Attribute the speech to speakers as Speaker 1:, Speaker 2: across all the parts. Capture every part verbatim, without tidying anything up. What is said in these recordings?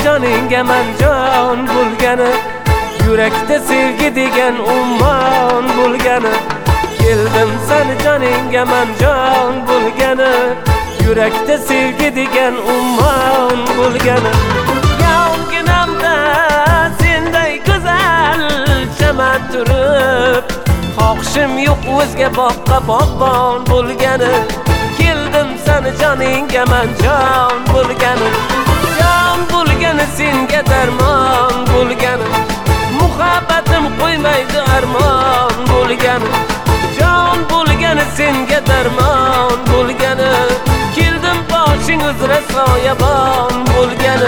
Speaker 1: joningga man jon bo'lgani, yurakda sevgi degan ummon bo'lgani. Keldim seni joningga man jon bo'lgani, yurakda sevgi degan ummon bo'lgani. Yonginamda senday go'zal chaman turib, xohishim yo'q o'zga boqqa bog'bon bo'lgani. Keldim seni joningga man jon bo'lgani, jon bo'lgani senga darmon bo'lgani. Muhabbatim qo'ymaydi armon bo'lgani, jon bo'lgani senga darmon bo'lgani. Keldim boshing uzra soyabon bo'lgani.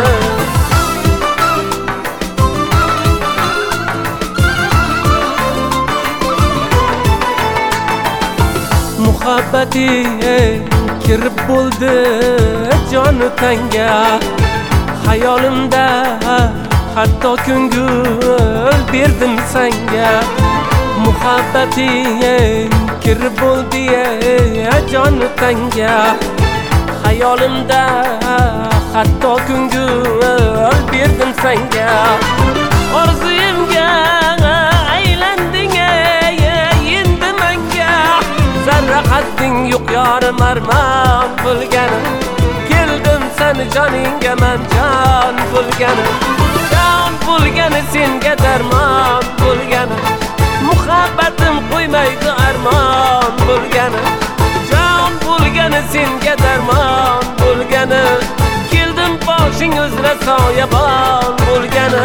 Speaker 1: Muhabbating kirib bo'ldi joni tanga, hayolimda hatto ko'ngil berdim senga. Muhabbating kirib bo'ldi joni tanga, hayolimda hatto ko'ngil berdim senga. Orzuyimga aylanding endi menga, zarra hadding yo'q yorim armon bo'lgani. Keldim seni joningga man jon bo'lgani, jon bo'lgani senga darmon bo'lgani. Muhabbatim qo'ymaydi armon bo'lgani, jon bo'lgani senga darmon bo'lgani. Keldim boshing uzra soyabon bo'lgani.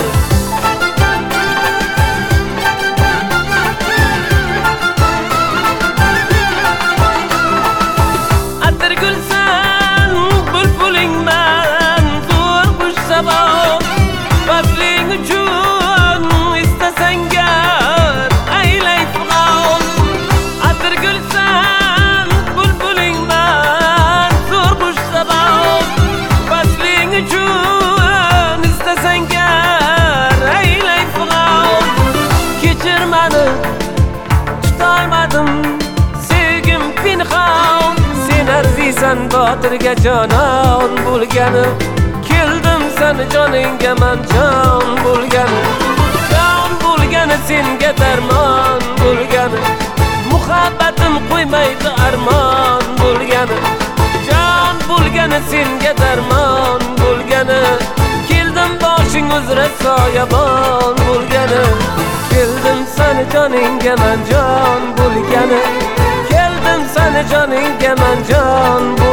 Speaker 1: Tutolmadim sevgim pinhon, sen arziysan botirga jonon bo'lgani. Keldim seni joningga man jon bo'lgani, jon bo'lgani senga darmon bo'lgani. Muhabbatim qo'ymaydi armon bo'lgani, jon bo'lgani senga darmon bo'lgani. Keldim boshing uzra soyabon bo'lgani. Keldim seni joningga man jon bo'lgani, keldim seni joningga man jon